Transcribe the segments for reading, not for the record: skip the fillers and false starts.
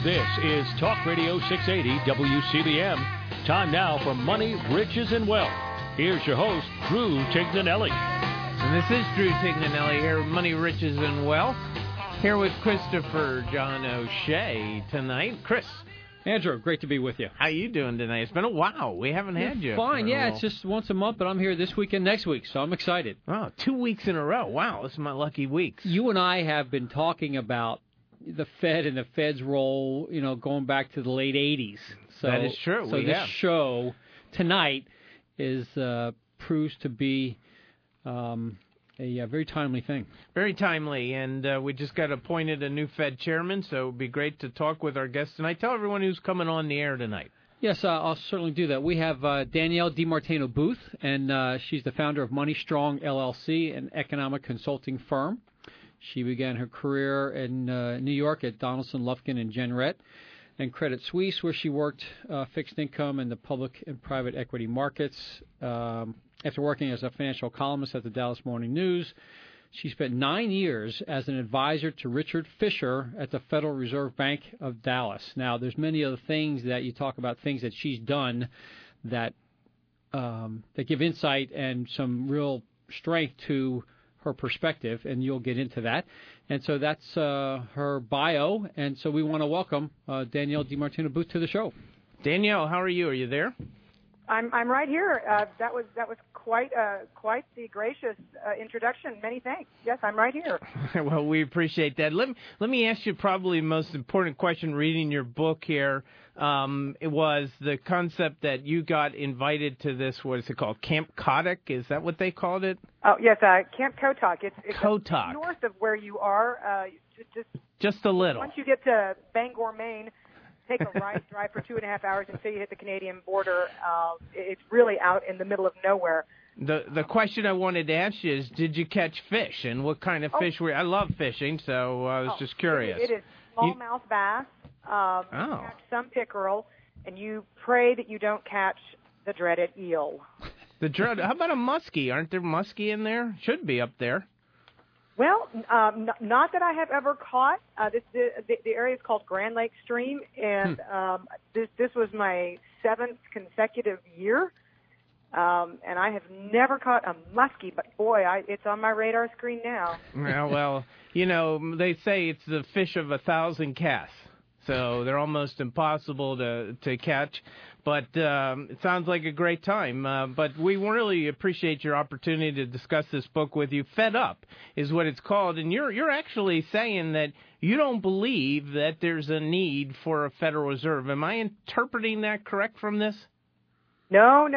This is Talk Radio 680 WCBM. Time now for Money, Riches, and Wealth. Here's your host, Drew Tignanelli. And this is Drew Tignanelli here with Money, Riches, and Wealth. Here with Christopher John O'Shea tonight. Chris. Andrew, great to be with you. How you doing tonight? It's been a while. We haven't had you. Fine, yeah. It's just once a month, but I'm here this week and next week, so I'm excited. Oh, 2 weeks in a row. Wow, this is my lucky weeks. You and I have been talking about the Fed and the Fed's role, going back to the late 80s. So, that is true. So this show tonight proves to be a very timely thing. Very timely, and we just got appointed a new Fed chairman, so it would be great to talk with our guests tonight. Tell everyone who's coming on the air tonight. Yes, I'll certainly do that. We have Danielle DiMartino Booth, and she's the founder of Money Strong LLC, an economic consulting firm. She began her career in New York at Donaldson, Lufkin, and Jenrette, and Credit Suisse, where she worked fixed income in the public and private equity markets. After working as a financial columnist at the Dallas Morning News, she spent 9 years as an advisor to Richard Fisher at the Federal Reserve Bank of Dallas. Now, there's many other things that you talk about, things that she's done that give insight and some real strength to her perspective, and you'll get into that. And so that's her bio, and so we want to welcome Danielle DiMartino Booth to the show. Danielle, how are you? Are you there? I'm right here. That was quite the gracious introduction. Many thanks. Yes, I'm right here. Well, we appreciate that. Let me ask you probably the most important question. Reading your book here, it was the concept that you got invited to this. What is it called? Camp Kotok? Is that what they called it? Oh yes, Camp Kotok. It's Kotok. North of where you are. Just a little. Once you get to Bangor, Maine. Take a drive for 2.5 hours until you hit the Canadian border. It's really out in the middle of nowhere. The question I wanted to ask you is, did you catch fish, and what kind of fish were you? I love fishing, so I was just curious. It is smallmouth bass. You catch some pickerel, and you pray that you don't catch the dreaded eel. How about a muskie? Aren't there muskie in there? Should be up there. Well, not that I have ever caught. The area is called Grand Lake Stream, and this was my 7th consecutive year, and I have never caught a muskie. But boy, it's on my radar screen now. Well, they say it's the fish of 1,000 casts, so they're almost impossible to catch. But it sounds like a great time. But we really appreciate your opportunity to discuss this book with you. Fed Up is what it's called. And you're actually saying that you don't believe that there's a need for a Federal Reserve. Am I interpreting that correct from this? No.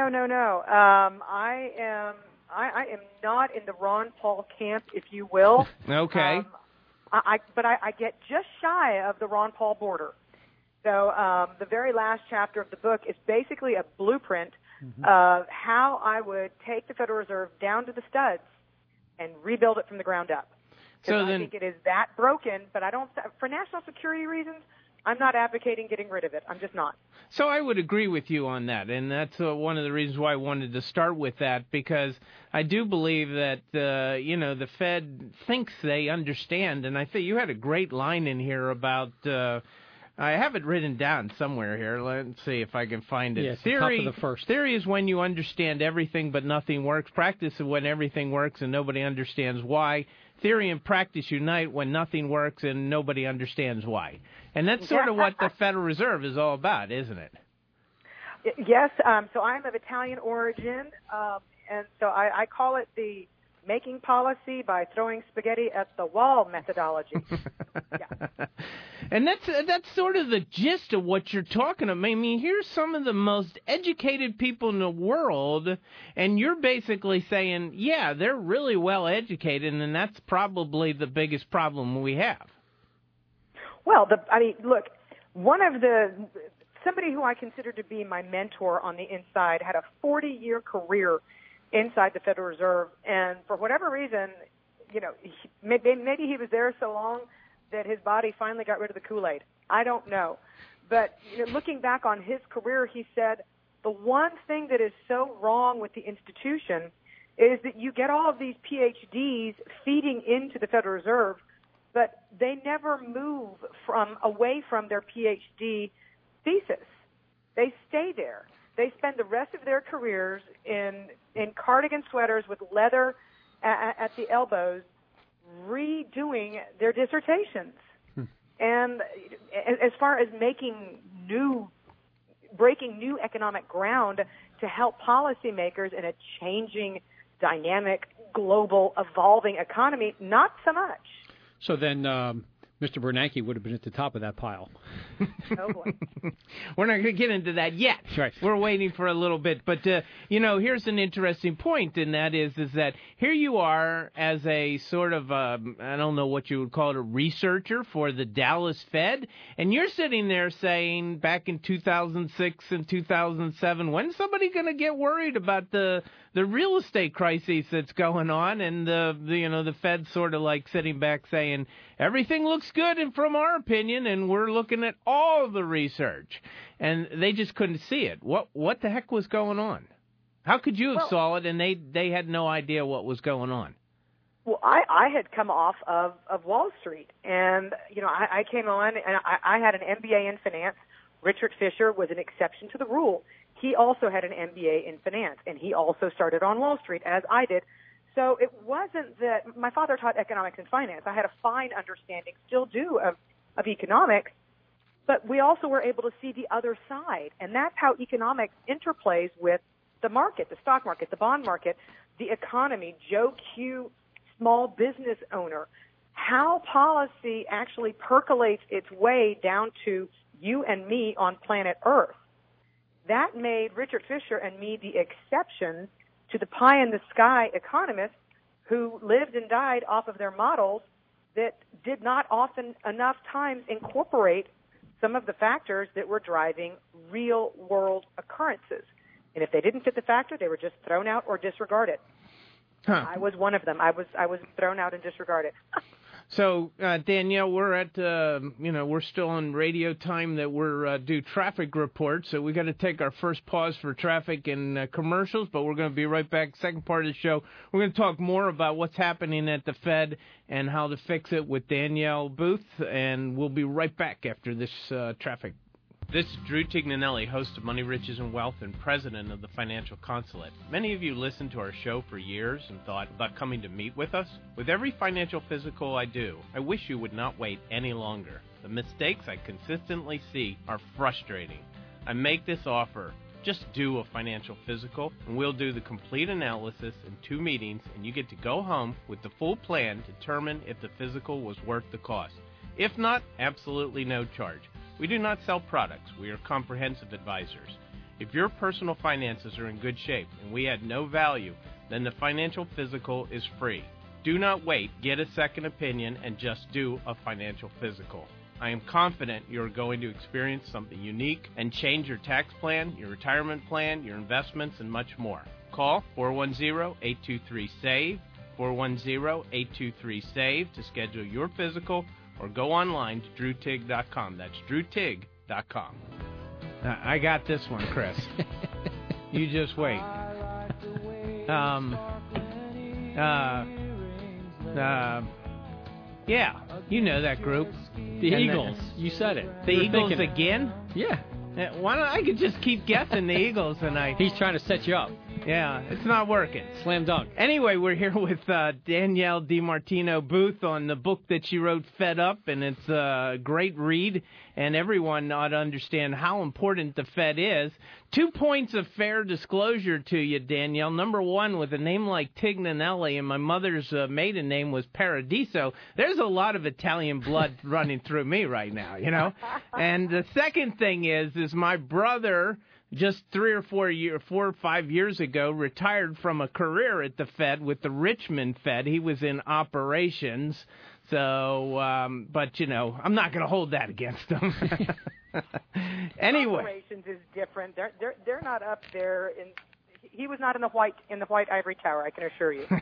I am not in the Ron Paul camp, if you will. Okay. But I get just shy of the Ron Paul border. So the very last chapter of the book is basically a blueprint of how I would take the Federal Reserve down to the studs and rebuild it from the ground up. I think it is that broken, but I don't. For national security reasons, I'm not advocating getting rid of it. I'm just not. So I would agree with you on that, and that's one of the reasons why I wanted to start with that, because I do believe that the Fed thinks they understand, and I think you had a great line in here about. I have it written down somewhere here. Let's see if I can find it. Yeah, it's the top of the first. Theory is when you understand everything but nothing works. Practice is when everything works and nobody understands why. Theory and practice unite when nothing works and nobody understands why. And that's sort of what the Federal Reserve is all about, isn't it? Yes. So I'm of Italian origin, and so I call it the making policy by throwing spaghetti at the wall methodology. Yeah. And that's sort of the gist of what you're talking about. I mean, here's some of the most educated people in the world, and you're basically saying, yeah, they're really well educated, and that's probably the biggest problem we have. Well, look, somebody who I consider to be my mentor on the inside had a 40-year career inside the Federal Reserve, and for whatever reason, maybe he was there so long that his body finally got rid of the Kool-Aid. I don't know. But looking back on his career, he said, the one thing that is so wrong with the institution is that you get all of these PhDs feeding into the Federal Reserve but they never move away from their PhD thesis. They stay there. They spend the rest of their careers in cardigan sweaters with leather at the elbows, redoing their dissertations. And as far as breaking new economic ground to help policymakers in a changing, dynamic, global, evolving economy, not so much. So then Mr. Bernanke would have been at the top of that pile. Oh, boy. We're not going to get into that yet. Right. We're waiting for a little bit. But, here's an interesting point, and that is that here you are as a sort of, I don't know what you would call it, a researcher for the Dallas Fed, and you're sitting there saying back in 2006 and 2007, when's somebody going to get worried about the real estate crisis that's going on, and the Fed sort of like sitting back saying everything looks good and from our opinion, and we're looking at all the research, and they just couldn't see it. What the heck was going on? How could you have saw it and they had no idea what was going on? Well, I had come off of Wall Street, and I came on and I had an MBA in finance. Richard Fisher was an exception to the rule. He also had an MBA in finance, and he also started on Wall Street, as I did. So it wasn't that my father taught economics and finance. I had a fine understanding, still do, of economics, but we also were able to see the other side, and that's how economics interplays with the market, the stock market, the bond market, the economy, Joe Q, small business owner, how policy actually percolates its way down to you and me on planet Earth. That made Richard Fisher and me the exception to the pie-in-the-sky economists who lived and died off of their models that did not often enough times incorporate some of the factors that were driving real-world occurrences. And if they didn't fit the factor, they were just thrown out or disregarded. Huh. I was one of them. I was thrown out and disregarded. So, Danielle, we're at, we're still on radio time that we're do traffic reports, so we got to take our first pause for traffic and commercials, but we're going to be right back. Second part of the show, we're going to talk more about what's happening at the Fed and how to fix it with Danielle Booth, and we'll be right back after this traffic. This is Drew Tignanelli, host of Money, Riches, and Wealth and president of the Financial Consulate. Many of you listened to our show for years and thought about coming to meet with us. With every financial physical I do, I wish you would not wait any longer. The mistakes I consistently see are frustrating. I make this offer. Just do a financial physical, and we'll do the complete analysis in 2 meetings, and you get to go home with the full plan to determine if the physical was worth the cost. If not, absolutely no charge. We do not sell products. We are comprehensive advisors. If your personal finances are in good shape and we add no value, then the financial physical is free. Do not wait. Get a second opinion and just do a financial physical. I am confident you are going to experience something unique and change your tax plan, your retirement plan, your investments, and much more. Call 410-823-SAVE, 410-823-SAVE to schedule your physical, or go online to drewtig.com. That's drewtig.com. I got this one, Chris. You just wait. Yeah, you know that group. The Eagles. You said it. The Eagles again? Yeah. Why don't I could just keep guessing the Eagles, and He's trying to set you up. Yeah, it's not working. Slam dunk. Anyway, we're here with Danielle DiMartino Booth on the book that she wrote, Fed Up, and it's a great read, and everyone ought to understand how important the Fed is. 2 points of fair disclosure to you, Danielle. Number one, with a name like Tignanelli, and my mother's maiden name was Paradiso, there's a lot of Italian blood running through me right now, you know? And the second thing is my brother, just 4 or 5 years ago, retired from a career at the Fed with the Richmond Fed. He was in operations. So, but, you know, I'm not going to hold that against him. Anyway. Operations is different. They're not up there. he was not in the white ivory tower, I can assure you.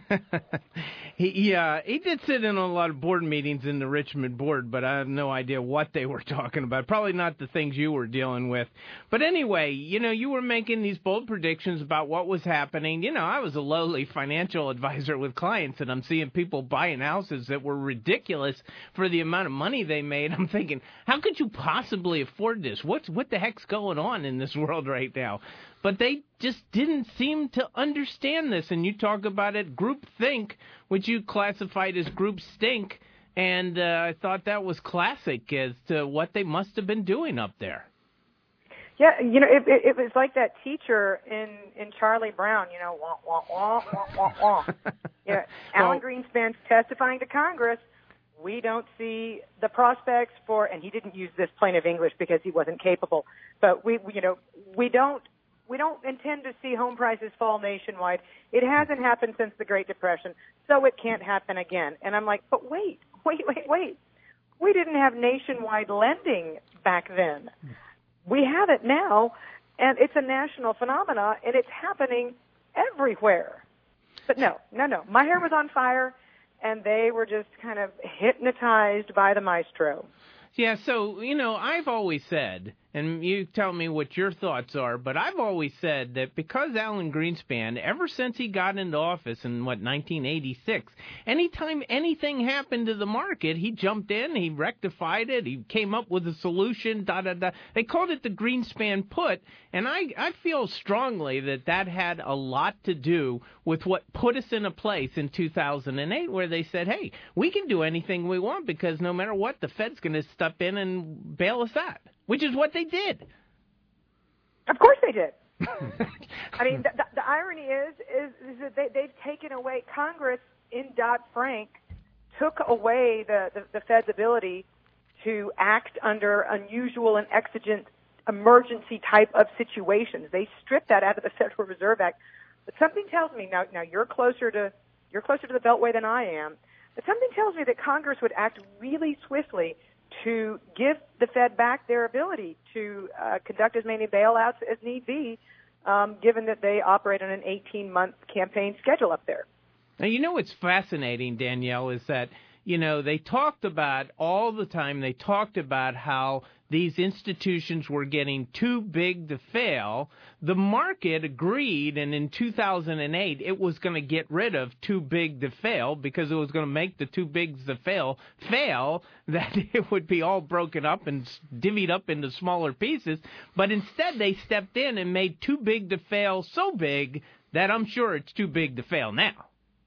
He did sit in on a lot of board meetings in the Richmond board, but I have no idea what they were talking about. Probably not the things you were dealing with. But anyway, you were making these bold predictions about what was happening. I was a lowly financial advisor with clients, and I'm seeing people buying houses that were ridiculous for the amount of money they made. I'm thinking, how could you possibly afford this? What the heck's going on in this world right now? But they just didn't seem to understand this. And you talk about it, groupthink, which you classified as group stink. And I thought that was classic as to what they must have been doing up there. Yeah, it was like that teacher in Charlie Brown, wah, wah, wah, wah, wah, wah. Alan Greenspan testifying to Congress, we don't see the prospects for, and he didn't use this plain of English because he wasn't capable, but we don't intend to see home prices fall nationwide. It hasn't happened since the Great Depression, so it can't happen again. And I'm like, but wait. We didn't have nationwide lending back then. We have it now, and it's a national phenomenon, and it's happening everywhere. But no. My hair was on fire, and they were just kind of hypnotized by the maestro. Yeah, so, I've always said, and you tell me what your thoughts are, but I've always said that because Alan Greenspan, ever since he got into office in, 1986, anytime anything happened to the market, he jumped in, he rectified it, he came up with a solution, da-da-da. They called it the Greenspan put, and I feel strongly that had a lot to do with what put us in a place in 2008 where they said, hey, we can do anything we want because no matter what, the Fed's going to step in and bail us out. Which is what they did. Of course they did. I mean, the irony is that they've taken away, Congress in Dodd-Frank took away the Fed's ability to act under unusual and exigent emergency type of situations. They stripped that out of the Federal Reserve Act. But something tells me, now you're closer to the Beltway than I am, but something tells me that Congress would act really swiftly to give the Fed back their ability to conduct as many bailouts as need be, given that they operate on an 18-month campaign schedule up there. Now, what's fascinating, Danielle, is that, they talked about all the time, they talked about how these institutions were getting too big to fail. The market agreed, and in 2008, it was going to get rid of too big to fail because it was going to make the too big to fail, that it would be all broken up and divvied up into smaller pieces. But instead, they stepped in and made too big to fail so big that I'm sure it's too big to fail now.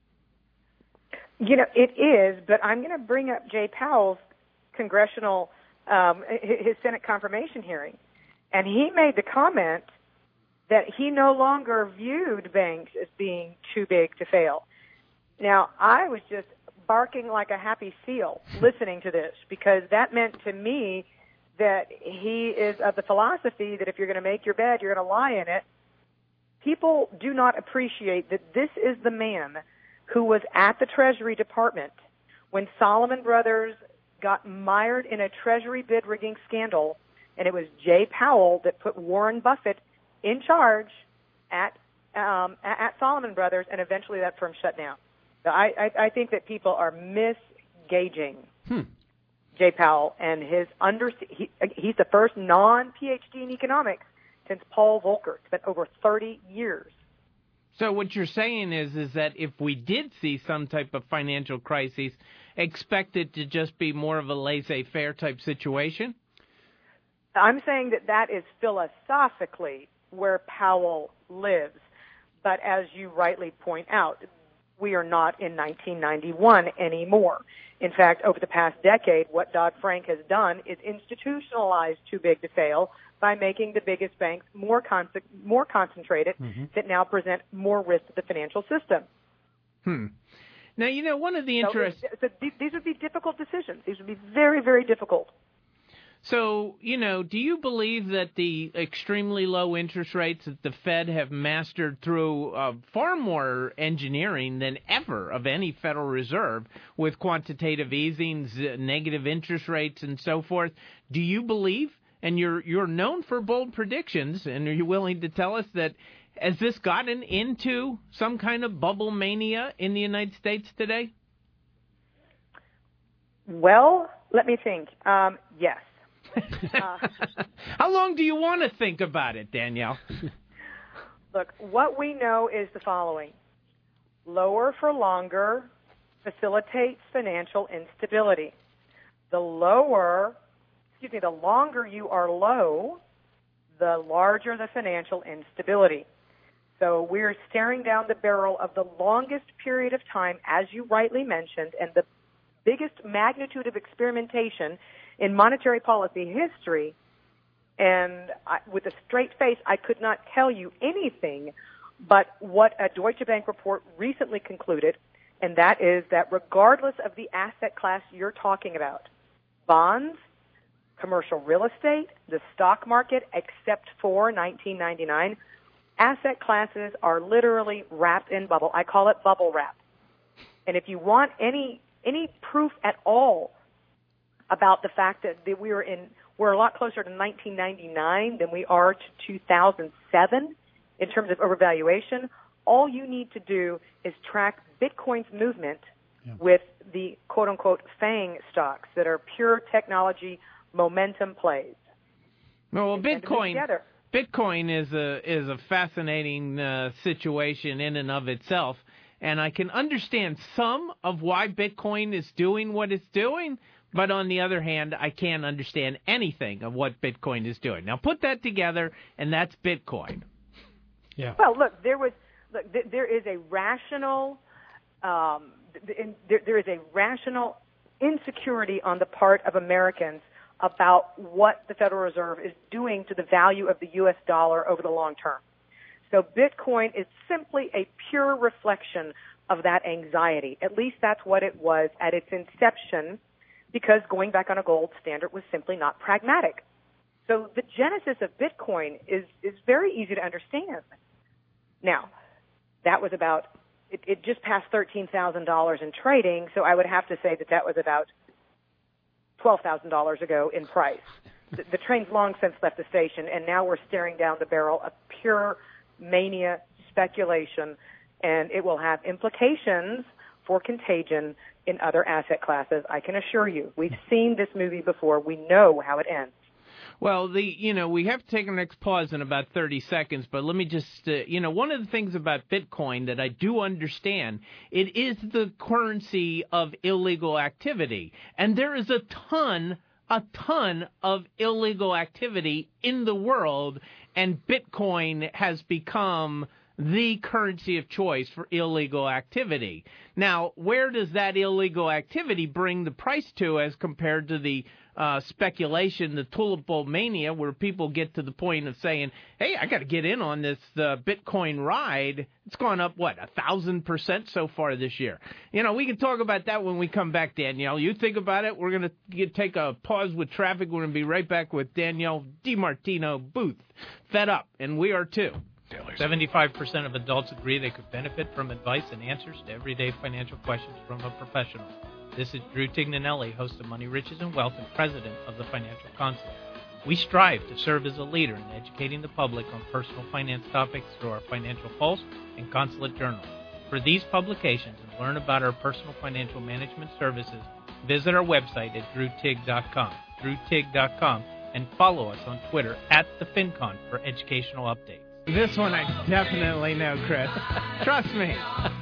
It is, but I'm going to bring up Jay Powell's congressional his Senate confirmation hearing, and he made the comment that he no longer viewed banks as being too big to fail. Now, I was just barking like a happy seal listening to this because that meant to me that he is of the philosophy that if you're going to make your bed, you're going to lie in it. People do not appreciate that this is the man who was at the Treasury Department when Salomon Brothers got mired in a Treasury bid rigging scandal, and it was Jay Powell that put Warren Buffett in charge at Salomon Brothers, and eventually that firm shut down. So I think that people are misgauging Jay Powell and his he's the first non-PhD in economics since Paul Volcker. It's been over 30 years. So what you're saying is that if we did see some type of financial crisis, expect it to just be more of a laissez-faire type situation? I'm saying that is philosophically where Powell lives. But as you rightly point out, we are not in 1991 anymore. In fact, over the past decade, what Dodd-Frank has done is institutionalized too big to fail by making the biggest banks more concentrated that now present more risk to the financial system. Now, one of the interesting... So these would be difficult decisions. These would be very, very difficult. So, do you believe that the extremely low interest rates that the Fed have mastered through far more engineering than ever of any Federal Reserve with quantitative easings, negative interest rates, and so forth, do you believe, and you're known for bold predictions, and are you willing to tell us that Has this gotten into some kind of bubble mania in the United States today? Well, let me think. Yes. How long do you want to think about it, Danielle? Look, what we know is the following. Lower for longer facilitates financial instability. The longer you are low, the larger the financial instability. So we're staring down the barrel of the longest period of time, as you rightly mentioned, and the biggest magnitude of experimentation in monetary policy history. And with a straight face, I could not tell you anything but what a Deutsche Bank report recently concluded, and that is that regardless of the asset class you're talking about, bonds, commercial real estate, the stock market, except for 1999, asset classes are literally wrapped in bubble. I call it bubble wrap. And if you want any proof at all about the fact that we're a lot closer to 1999 than we are to 2007 in terms of overvaluation, all you need to do is track Bitcoin's movement with the quote-unquote FANG stocks that are pure technology momentum plays. Well, Bitcoin is a fascinating situation in and of itself, and I can understand some of why Bitcoin is doing what it's doing, but on the other hand, I can't understand anything of what Bitcoin is doing. Now, put that together, and that's Bitcoin. Yeah. Well, look, there is a rational there is a rational insecurity on the part of Americans about what the Federal Reserve is doing to the value of the U.S. dollar over the long term. So Bitcoin is simply a pure reflection of that anxiety. At least that's what it was at its inception, because going back on a gold standard was simply not pragmatic. So the genesis of Bitcoin is very easy to understand. Now, that was about, it just passed $13,000 in trading, so I would have to say that was about $12,000 ago in price. The train's long since left the station, and now we're staring down the barrel of pure mania speculation, and it will have implications for contagion in other asset classes, I can assure you. We've seen this movie before. We know how it ends. Well, we have to take our next pause in about 30 seconds, but let me just, one of the things about Bitcoin that I do understand, it is the currency of illegal activity. And there is a ton of illegal activity in the world, and Bitcoin has become the currency of choice for illegal activity. Now, where does that illegal activity bring the price to as compared to the speculation, the tulip bulb mania, where people get to the point of saying, hey, I got to get in on this Bitcoin ride. It's gone up, 1,000% so far this year. We can talk about that when we come back, Danielle. You think about it. We're going to take a pause with traffic. We're going to be right back with Danielle DiMartino Booth, Fed Up, and we are too. 75% of adults agree they could benefit from advice and answers to everyday financial questions from a professional. This is Drew Tignanelli, host of Money, Riches, and Wealth and president of the Financial Consulate. We strive to serve as a leader in educating the public on personal finance topics through our Financial Pulse and Consulate Journal. For these publications and learn about our personal financial management services, visit our website at drewtig.com, drewtig.com, and follow us on Twitter at TheFinCon for educational updates. This one I definitely know, Chris. Trust me.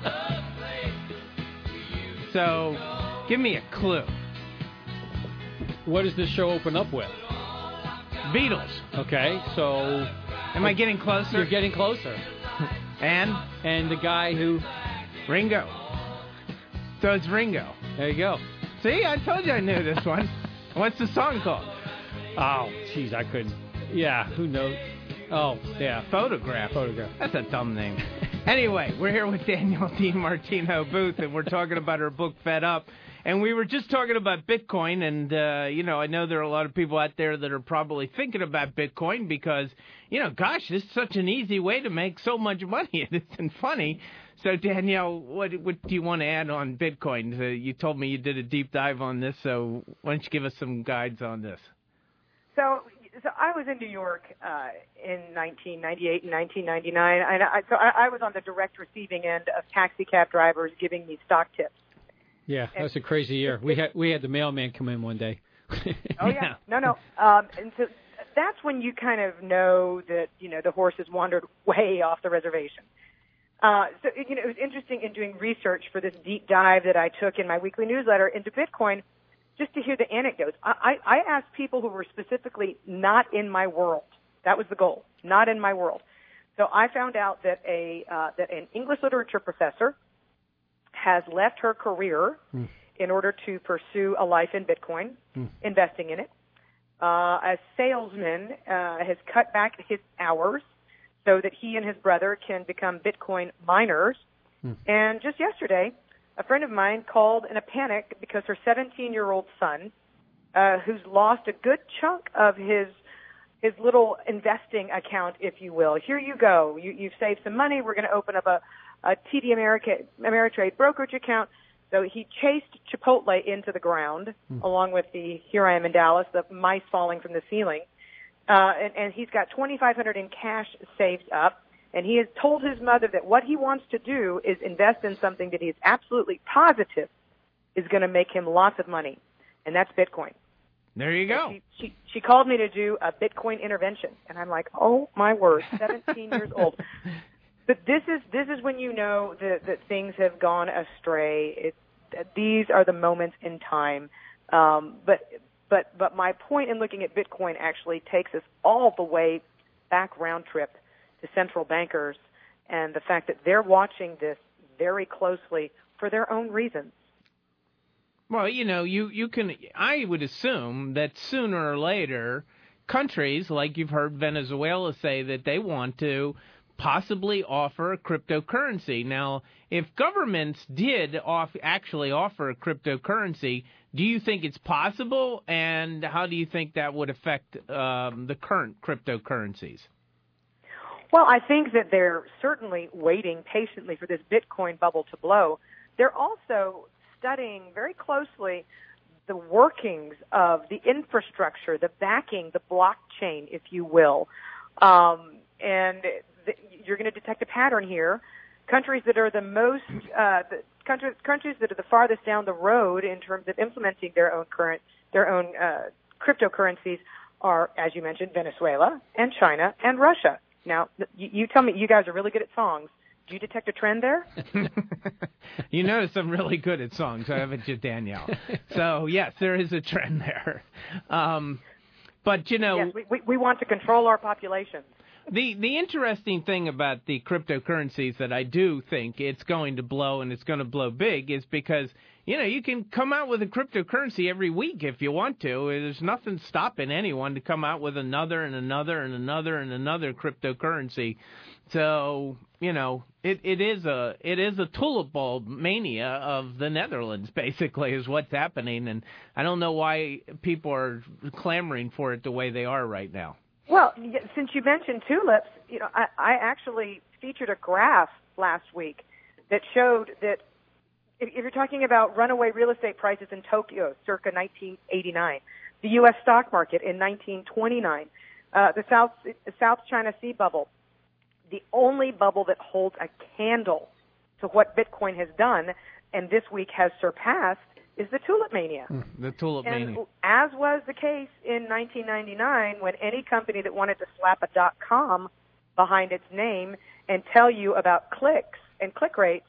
So, give me a clue. What does this show open up with? Beatles. Okay, so... Am I getting closer? You're getting closer. And the guy who... Ringo. So it's Ringo. There you go. See, I told you I knew this one. What's the song called? Oh, jeez, I couldn't. Yeah, who knows? Oh, yeah. Photograph. That's a dumb name. Anyway, we're here with Danielle DiMartino Booth, and we're talking about her book, Fed Up. And we were just talking about Bitcoin, and, I know there are a lot of people out there that are probably thinking about Bitcoin because, gosh, this is such an easy way to make so much money, and it's funny. So, Danielle, what do you want to add on Bitcoin? You told me you did a deep dive on this, so why don't you give us some guides on this? So So I was in New York in 1998 and 1999, and I was on the direct receiving end of taxi cab drivers giving me stock tips. Yeah, that was a crazy year. We had the mailman come in one day. Oh yeah, no. And so that's when you kind of know that the horse has wandered way off the reservation. So it was interesting in doing research for this deep dive that I took in my weekly newsletter into Bitcoin, just to hear the anecdotes. I asked people who were specifically not in my world. That was the goal, not in my world. So I found out that that an English literature professor has left her career in order to pursue a life in Bitcoin, investing in it. A salesman has cut back his hours so that he and his brother can become Bitcoin miners. And just yesterday, a friend of mine called in a panic because her 17-year-old son, who's lost a good chunk of his little investing account, if you will. Here you go. You've saved some money. We're going to open up a TD Ameritrade brokerage account. So he chased Chipotle into the ground, along with the Here I Am in Dallas, the mice falling from the ceiling. And he's got $2,500 in cash saved up. And he has told his mother that what he wants to do is invest in something that he is absolutely positive is going to make him lots of money. And that's Bitcoin. There you go. She called me to do a Bitcoin intervention. And I'm like, oh, my word, 17 years old. But this is when you know that things have gone astray. These are the moments in time. But my point in looking at Bitcoin actually takes us all the way back round trip to central bankers and the fact that they're watching this very closely for their own reasons. Well, you can. I would assume that sooner or later, countries like you've heard Venezuela say that they want to possibly offer a cryptocurrency. Now, if governments did actually offer a cryptocurrency, do you think it's possible, and how do you think that would affect the current cryptocurrencies? Well, I think that they're certainly waiting patiently for this Bitcoin bubble to blow. They're also studying very closely the workings of the infrastructure, the backing, the blockchain, if you will. And you're going to detect a pattern here. Countries that are the most, countries that are the farthest down the road in terms of implementing their own cryptocurrencies are, as you mentioned, Venezuela and China and Russia. Now, you tell me, you guys are really good at songs. Do you detect a trend there? You notice I'm really good at songs, haven't you, Danielle? So, yes, there is a trend there. But, Yes, we want to control our populations. The interesting thing about the cryptocurrencies that I do think it's going to blow, and it's going to blow big, is because, you can come out with a cryptocurrency every week if you want to. There's nothing stopping anyone to come out with another and another and another and another cryptocurrency. So, it is a tulip bulb mania of the Netherlands, basically, is what's happening. And I don't know why people are clamoring for it the way they are right now. Well, since you mentioned tulips, I actually featured a graph last week that showed that if you're talking about runaway real estate prices in Tokyo circa 1989, the U.S. stock market in 1929, the South China Sea bubble, the only bubble that holds a candle to what Bitcoin has done and this week has surpassed is the tulip mania. The tulip mania. As was the case in 1999 when any company that wanted to slap a .com behind its name and tell you about clicks and click rates,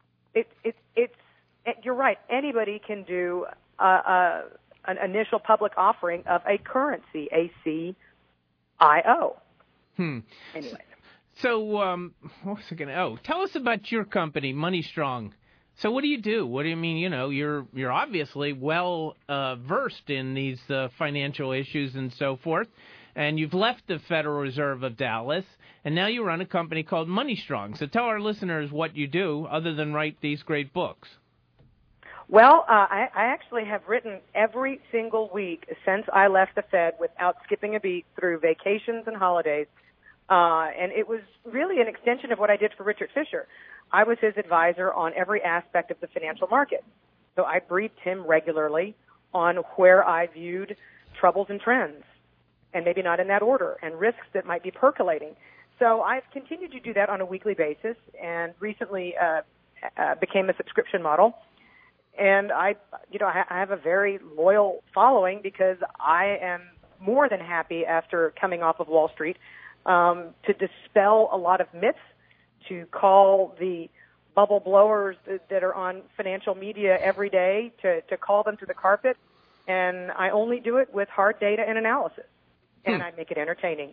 you're right. Anybody can do an initial public offering of a currency, a CIO. Anyway. So, what was I going to? Oh, tell us about your company, Money Strong. So, what do you do? What do you mean? You're obviously well versed in these financial issues and so forth, and you've left the Federal Reserve of Dallas, and now you run a company called Money Strong. So, tell our listeners what you do, other than write these great books. Well, I actually have written every single week since I left the Fed without skipping a beat through vacations and holidays. And it was really an extension of what I did for Richard Fisher. I was his advisor on every aspect of the financial market. So I briefed him regularly on where I viewed troubles and trends. and maybe not in that order, and risks that might be percolating. So I've continued to do that on a weekly basis, and recently became a subscription model. And I have a very loyal following because I am more than happy after coming off of Wall Street to dispel a lot of myths, to call the bubble blowers that are on financial media every day, to call them to the carpet. And I only do it with hard data and analysis, and I make it entertaining.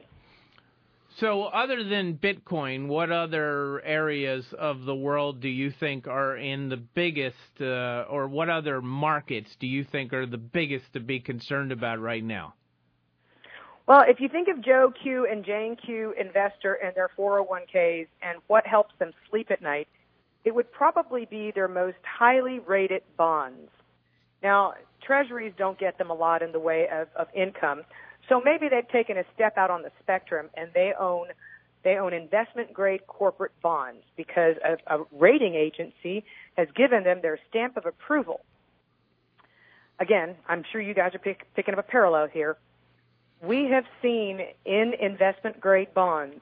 So other than Bitcoin, what other areas of the world do you think are in the biggest, or what other markets do you think are the biggest to be concerned about right now? Well, if you think of Joe Q and Jane Q investor and their 401ks and what helps them sleep at night, it would probably be their most highly rated bonds. Now, treasuries don't get them a lot in the way of income. So maybe they've taken a step out on the spectrum and they own investment-grade corporate bonds because a rating agency has given them their stamp of approval. Again, I'm sure you guys are picking up a parallel here. We have seen in investment-grade bonds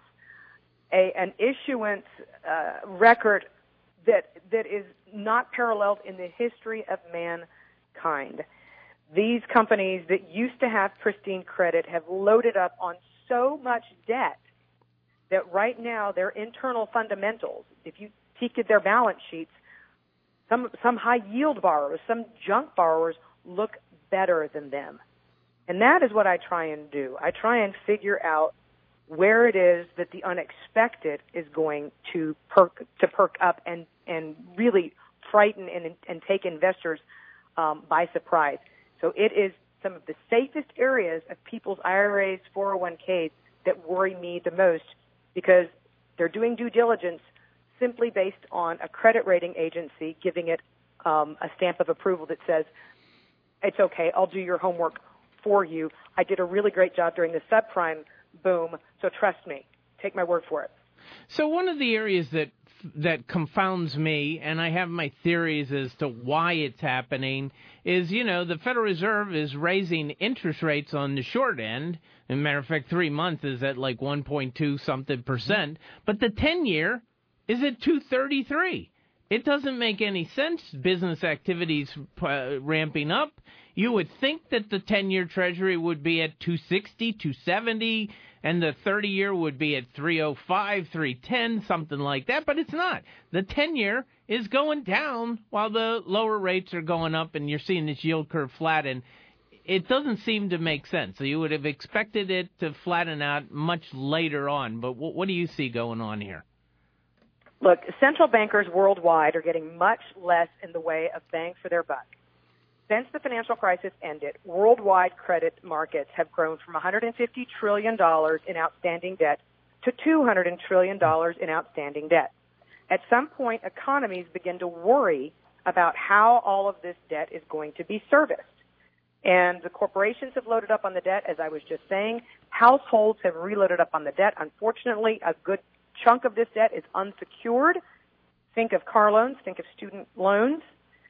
an issuance record that is not paralleled in the history of mankind. These companies that used to have pristine credit have loaded up on so much debt that right now their internal fundamentals, if you peek at their balance sheets, some high-yield borrowers, some junk borrowers look better than them. And that is what I try and do. I try and figure out where it is that the unexpected is going to perk up and really frighten and take investors by surprise. So it is some of the safest areas of people's IRAs, 401ks that worry me the most because they're doing due diligence simply based on a credit rating agency giving it a stamp of approval that says, it's okay, I'll do your homework for you. I did a really great job during the subprime boom, so trust me. Take my word for it. So one of the areas that confounds me, and I have my theories as to why it's happening, is, the Federal Reserve is raising interest rates on the short end. As a matter of fact, 3 months is at like 1.2 something percent, but the 10-year is at 2.33. It doesn't make any sense. Business activities ramping up. You would think that the 10-year Treasury would be at 260, 270, and the 30-year would be at 305, 310, something like that, but it's not. The 10-year is going down while the lower rates are going up, and you're seeing this yield curve flatten. It doesn't seem to make sense. So you would have expected it to flatten out much later on, but what do you see going on here? Look, central bankers worldwide are getting much less in the way of bang for their buck. Since the financial crisis ended, worldwide credit markets have grown from $150 trillion in outstanding debt to $200 trillion in outstanding debt. At some point, economies begin to worry about how all of this debt is going to be serviced. And the corporations have loaded up on the debt, as I was just saying. Households have reloaded up on the debt. Unfortunately, a good chunk of this debt is unsecured. Think of car loans, think of student loans.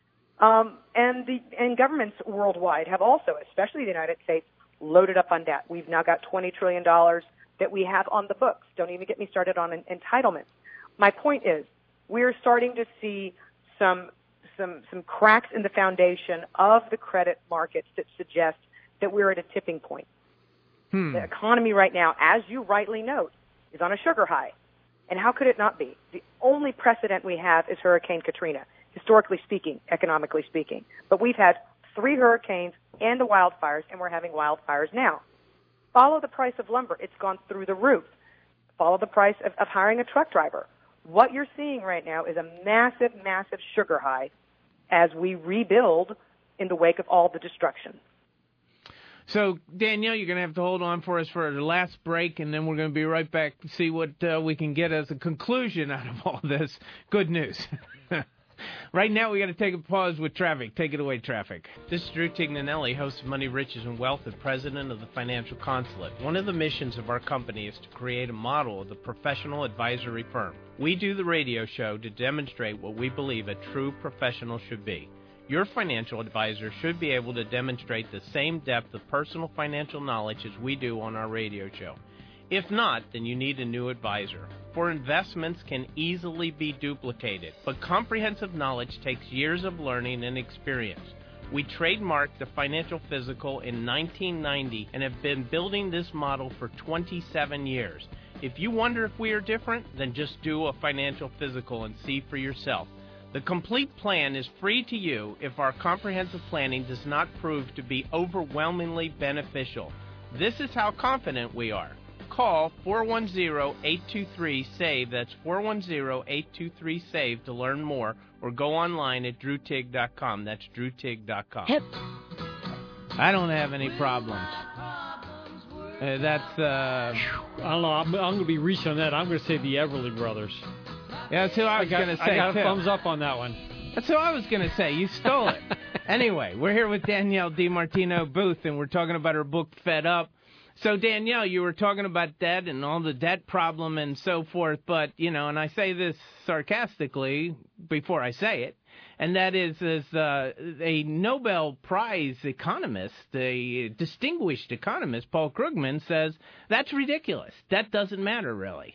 And governments worldwide have also, especially the United States, loaded up on debt. We've now got $20 trillion that we have on the books. Don't even get me started on entitlements. My point is, we're starting to see some cracks in the foundation of the credit markets that suggest that we're at a tipping point. The economy right now, as you rightly note, is on a sugar high. And how could it not be? The only precedent we have is Hurricane Katrina, historically speaking, economically speaking. But we've had 3 hurricanes and the wildfires, and we're having wildfires now. Follow the price of lumber. It's gone through the roof. Follow the price of hiring a truck driver. What you're seeing right now is a massive, massive sugar high as we rebuild in the wake of all the destruction. So, Danielle, you're going to have to hold on for us for the last break, and then we're going to be right back to see what we can get as a conclusion out of all this good news. Right now, we got to take a pause with traffic. Take it away, traffic. This is Drew Tignanelli, host of Money, Riches, and Wealth and president of the Financial Consulate. One of the missions of our company is to create a model of the professional advisory firm. We do the radio show to demonstrate what we believe a true professional should be. Your financial advisor should be able to demonstrate the same depth of personal financial knowledge as we do on our radio show. If not, then you need a new advisor. For investments can easily be duplicated, but comprehensive knowledge takes years of learning and experience. We trademarked the Financial Physical in 1990 and have been building this model for 27 years. If you wonder if we are different, then just do a Financial Physical and see for yourself. The complete plan is free to you if our comprehensive planning does not prove to be overwhelmingly beneficial. This is how confident we are. Call 410-823-SAVE, that's 410-823-SAVE to learn more, or go online at drewtig.com, that's drewtig.com. Hip. I don't have any problems. I don't know, I'm going to be reaching on that. I'm going to say the Everly Brothers. Yeah, that's who I was going to say. I got a too. thumbs up on that one. That's who I was going to say. You stole it. Anyway, we're here with Danielle DiMartino Booth, and we're talking about her book, Fed Up. So, Danielle, you were talking about debt and all the debt problem and so forth, but, and I say this sarcastically before I say it, and that is a Nobel Prize economist, a distinguished economist, Paul Krugman, says that's ridiculous. Debt doesn't matter, really.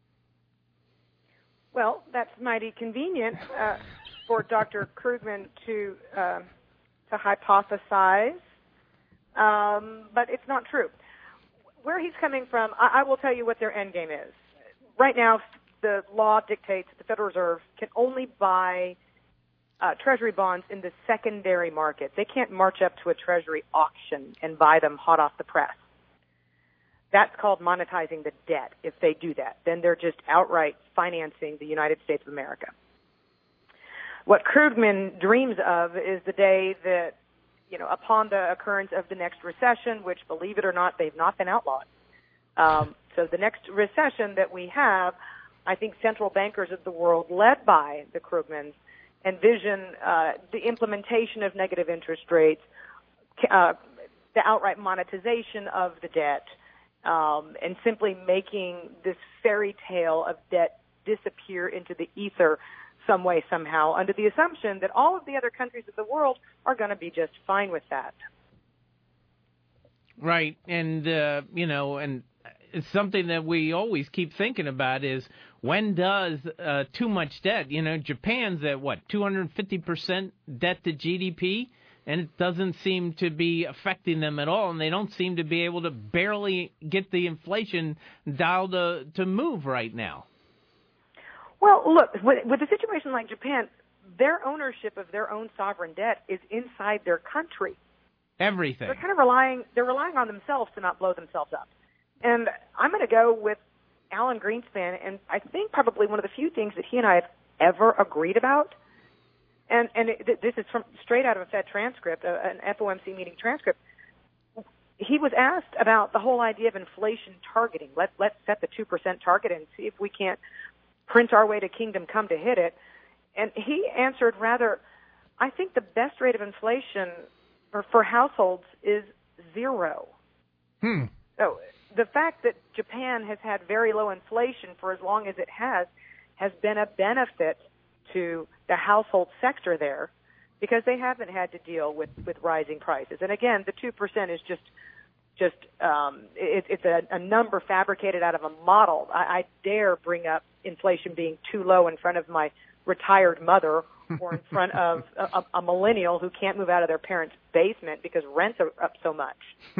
Well, that's mighty convenient for Dr. Krugman to hypothesize, but it's not true. Where he's coming from, I will tell you what their end game is. Right now, the law dictates that the Federal Reserve can only buy Treasury bonds in the secondary market. They can't march up to a Treasury auction and buy them hot off the press. That's called monetizing the debt. If they do that, then they're just outright financing the United States of America. What Krugman dreams of is the day that, upon the occurrence of the next recession, which, believe it or not, they've not been outlawed. So the next recession that we have, I think central bankers of the world, led by the Krugmans, envision the implementation of negative interest rates, the outright monetization of the debt, and simply making this fairy tale of debt disappear into the ether some way, somehow, under the assumption that all of the other countries of the world are going to be just fine with that. Right, and, and it's something that we always keep thinking about is when does too much debt, Japan's at, 250% debt to GDP, and it doesn't seem to be affecting them at all, and they don't seem to be able to barely get the inflation dial to move right now. Well, look, with a situation like Japan, their ownership of their own sovereign debt is inside their country. Everything. They're kind of relying on themselves to not blow themselves up. And I'm going to go with Alan Greenspan, and I think probably one of the few things that he and I have ever agreed about, and this is from straight out of a Fed transcript, an FOMC meeting transcript. He was asked about the whole idea of inflation targeting. Let's set the 2% target and see if we can't print our way to kingdom come to hit it. And he answered I think the best rate of inflation for households is 0. So the fact that Japan has had very low inflation for as long as it has been a benefit to the household sector there because they haven't had to deal with rising prices. And again, the 2% is just it's a number fabricated out of a model. I dare bring up inflation being too low in front of my retired mother or in front of a millennial who can't move out of their parents' basement because rents are up so much.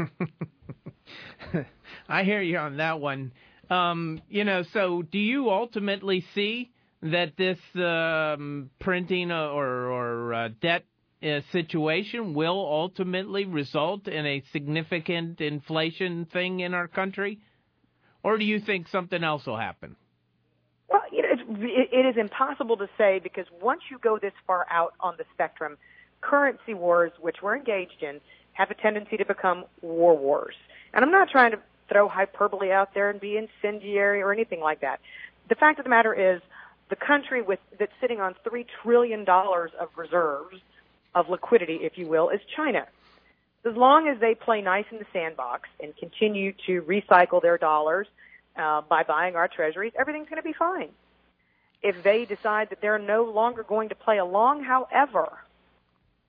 I hear you on that one. So do you ultimately see that this printing or debt situation will ultimately result in a significant inflation thing in our country? Or do you think something else will happen? Well, it is impossible to say because once you go this far out on the spectrum, currency wars, which we're engaged in, have a tendency to become war wars. And I'm not trying to throw hyperbole out there and be incendiary or anything like that. The fact of the matter is the country that's sitting on $3 trillion of reserves, of liquidity, if you will, is China. As long as they play nice in the sandbox and continue to recycle their dollars by buying our treasuries, everything's going to be fine. If they decide that they're no longer going to play along, however,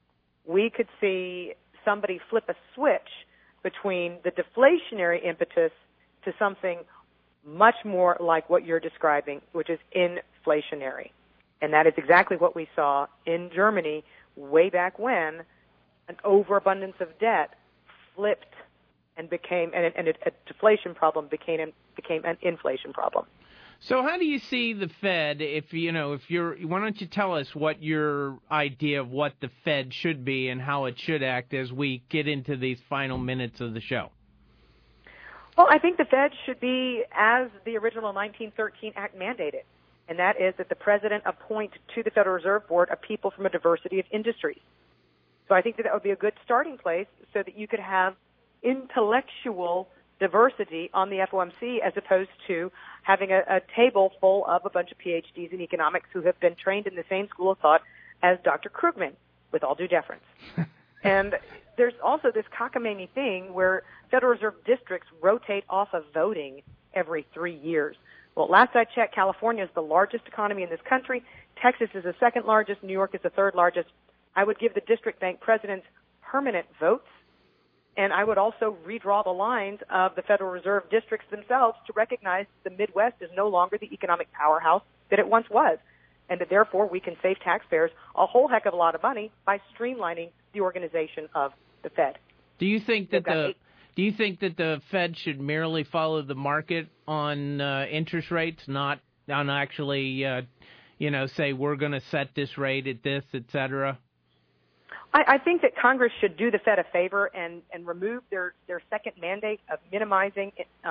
we could see somebody flip a switch between the deflationary impetus to something much more like what you're describing, which is inflationary. And that is exactly what we saw in Germany way back when an overabundance of debt flipped and became, and a deflation problem became an inflation problem. So how do you see the Fed, why don't you tell us what your idea of what the Fed should be and how it should act as we get into these final minutes of the show? Well, I think the Fed should be as the original 1913 Act mandated, and that is that the president appoint to the Federal Reserve Board a people from a diversity of industries. So I think that would be a good starting place so that you could have intellectual diversity on the FOMC as opposed to having a table full of a bunch of PhDs in economics who have been trained in the same school of thought as Dr. Krugman, with all due deference. And there's also this cockamamie thing where Federal Reserve districts rotate off of voting every 3 years. Well, last I checked, California is the largest economy in this country. Texas is the second largest. New York is the third largest. I would give the district bank presidents permanent votes, and I would also redraw the lines of the Federal Reserve districts themselves to recognize the Midwest is no longer the economic powerhouse that it once was, and that therefore we can save taxpayers a whole heck of a lot of money by streamlining the organization of the Fed. Do you think that the Fed should merely follow the market on interest rates, not on actually, say we're going to set this rate at this, et cetera? I think that Congress should do the Fed a favor and remove their second mandate of minimizing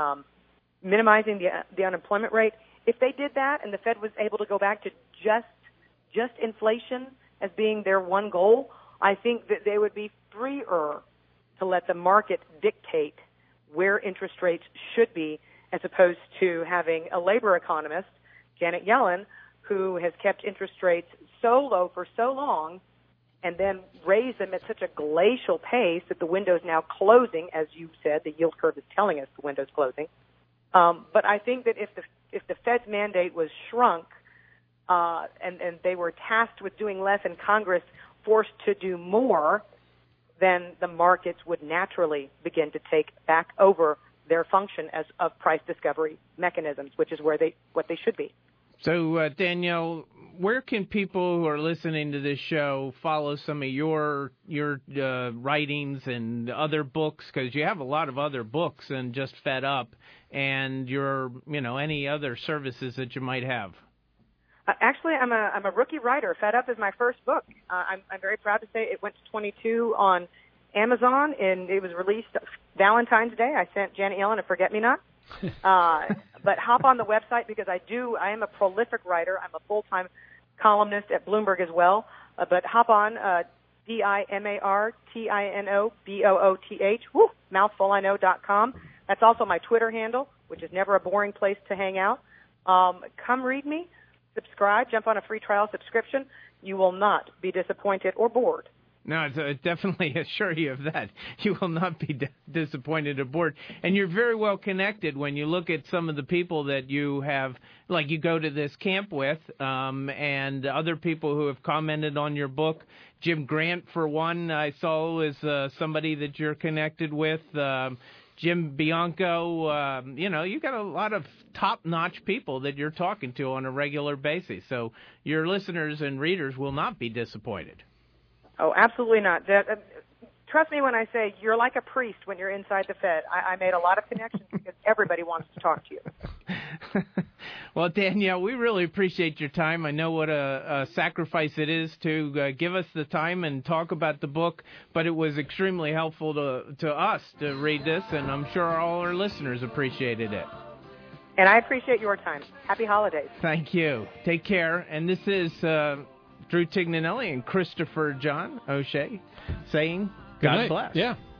the unemployment rate. If they did that and the Fed was able to go back to just inflation as being their one goal, I think that they would be freer to let the market dictate where interest rates should be, as opposed to having a labor economist, Janet Yellen, who has kept interest rates so low for so long and then raised them at such a glacial pace that the window's now closing. As you said, the yield curve is telling us the window's closing. But I think that if the Fed's mandate was shrunk and they were tasked with doing less and Congress forced to do more, then the markets would naturally begin to take back over their function as of price discovery mechanisms, which is what they should be. So, Danielle, where can people who are listening to this show follow some of your writings and other books? Because you have a lot of other books than just Fed Up, and any other services that you might have. Actually, I'm a rookie writer. Fed Up is my first book. I'm very proud to say it went to 22 on Amazon, and it was released Valentine's Day. I sent Janet Yellen a forget-me-not. But hop on the website because I am a prolific writer. I'm a full-time columnist at Bloomberg as well. But hop on, DIMARTINOBOOTH, mouthful.com. That's also my Twitter handle, which is never a boring place to hang out. Come read me, subscribe, jump on a free trial subscription. You will not be disappointed or bored. No, I definitely assure you of that. You will not be disappointed or bored. And you're very well connected when you look at some of the people that you have, like you go to this camp with, and other people who have commented on your book. Jim Grant, for one, I saw is somebody that you're connected with. Jim Bianco, you've got a lot of top-notch people that you're talking to on a regular basis. So your listeners and readers will not be disappointed. Oh, absolutely not. Trust me when I say you're like a priest when you're inside the Fed. I made a lot of connections because everybody wants to talk to you. Well, Danielle, we really appreciate your time. I know what a sacrifice it is to give us the time and talk about the book, but it was extremely helpful to us to read this, and I'm sure all our listeners appreciated it. And I appreciate your time. Happy holidays. Thank you. Take care. And this is Drew Tignanelli and Christopher John O'Shea saying God bless. Yeah.